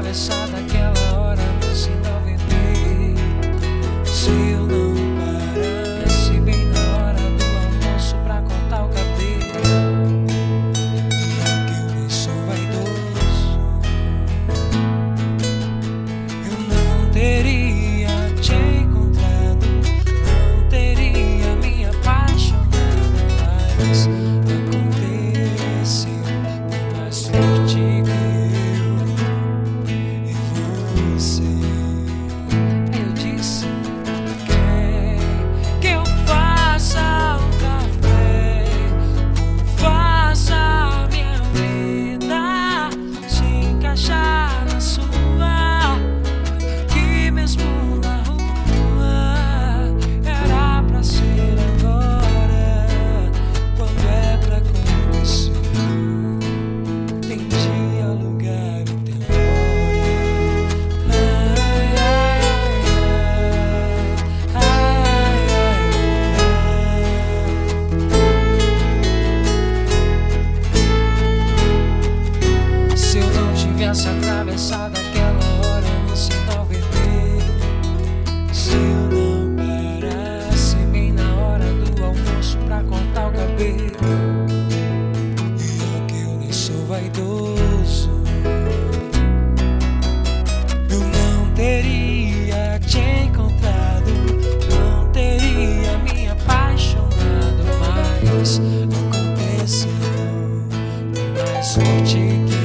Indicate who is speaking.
Speaker 1: atravessar daquela hora no sinal vermelho. Se eu não parasse bem na hora do almoço pra cortar o cabelo, que eu nem sou vaidoso, eu não teria te encontrado, não teria me apaixonado, mas aconteceu por mais forte que eu e você. Eu disse: quer que eu faça um café, faça a minha vida se encaixar na sua, que mesmo na rua era pra ser agora, quando é pra acontecer. Tem dia, lugar e tem hora. Ai, se eu não tivesse atravessado aquela hora no sinal vermelho, se eu não parasse bem na hora do almoço pra cortar o cabelo, e ó que eu nem sou vaidoso, eu não teria te encontrado, não teria me apaixonado, mas aconteceu, foi mais forte que